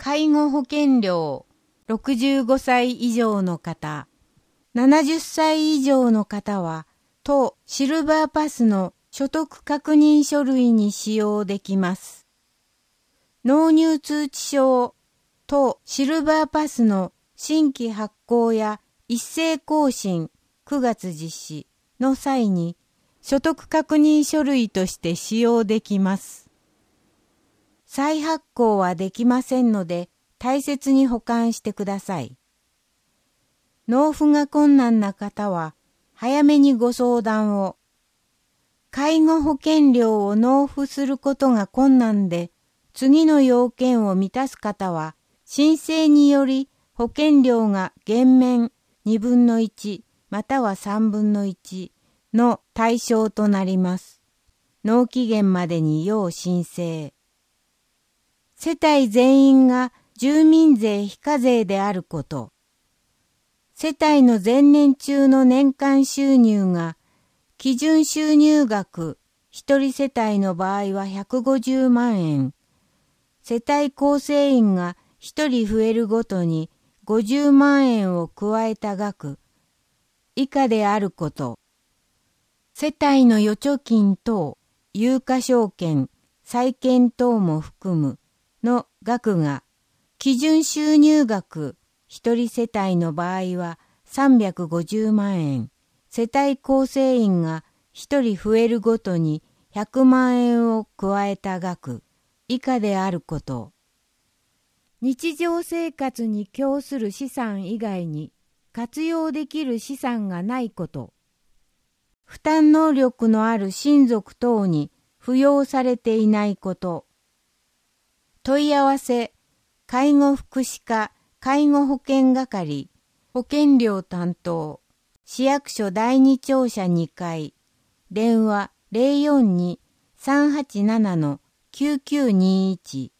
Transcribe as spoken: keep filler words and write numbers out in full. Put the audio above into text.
介護保険料、ろくじゅうごさい以上の方、ななじゅっさい以上の方は、当シルバーパスの所得確認書類に使用できます。納入通知書を当シルバーパスの新規発行や一斉更新くがつ実施の際に所得確認書類として使用できます。再発行はできませんので大切に保管してください。納付が困難な方は早めにご相談を。介護保険料を納付することが困難で次の要件を満たす方は申請により保険料が減免にぶんのいちまたはさんぶんのいちの対象となります。納期限までに要申請。世帯全員が住民税非課税であること。世帯の前年中の年間収入が基準収入額一人世帯の場合はひゃくごじゅうまんえん。世帯構成員が一人増えるごとにごじゅうまんえんを加えた額以下であること。世帯の預貯金等、有価証券、債券等も含むの額が基準収入額一人世帯の場合はさんびゃくごじゅうまんえん。世帯構成員が一人増えるごとにひゃくまんえんを加えた額以下であること。日常生活に供する資産以外に活用できる資産がないこと。負担能力のある親族等に扶養されていないこと。問い合わせ、介護福祉課介護保険係、保険料担当、市役所第二庁舎にかい、電話 ゼロよんに さんはちなな きゅうきゅうにいち